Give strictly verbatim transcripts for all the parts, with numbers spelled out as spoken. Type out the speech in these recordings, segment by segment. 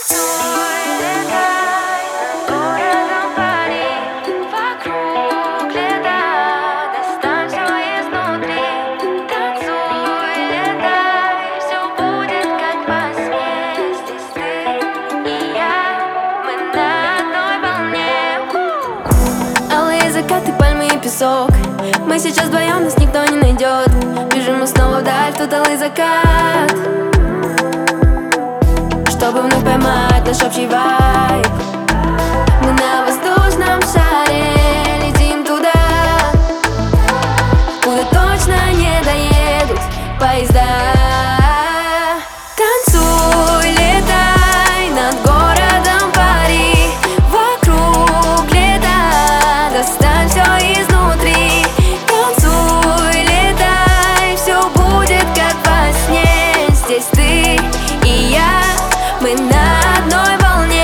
Танцуй, летай над городом Пари, вокруг лета, достань всё изнутри. Танцуй, летай, всё будет как во сне. Здесь ты и я, мы на одной волне. Алые закаты, пальмы и песок. Мы сейчас вдвоем, нас никто не найдет. Бежим мы снова вдаль, тут алый закат, чтобы вновь поймать наш общий вайб. Мы на воздушном шаре летим туда, куда точно не доедут поезда. Танцуй, летай над городом Пари, вокруг лета, достань всё изнутри. Танцуй, летай, всё будет как во сне. Здесь ты и я, мы на одной волне.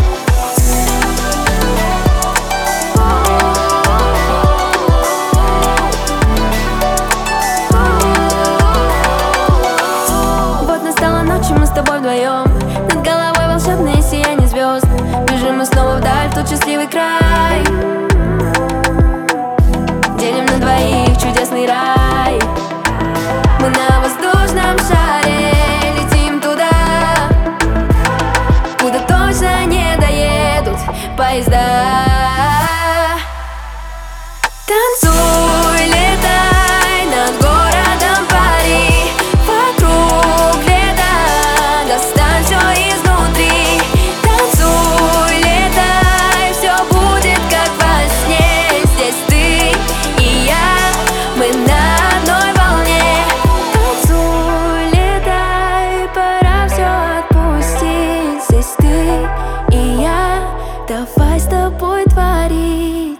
Вот настала ночь, и мы с тобой вдвоем. Над головой волшебное сияние звезд. Бежим мы снова вдаль, в тот счастливый край. Делим на двоих чудесный рай. Мы на воздушном шаре летим туда, куда точно не доедут поезда. Танцуй, летай над городом Пари, вокруг лета, достань всё изнутри. Танцуй, летай, всё будет как во сне. Здесь ты и я, мы на одной волне. Танцуй, летай, пора всё отпустить. Здесь ты и я, давай с тобой творить.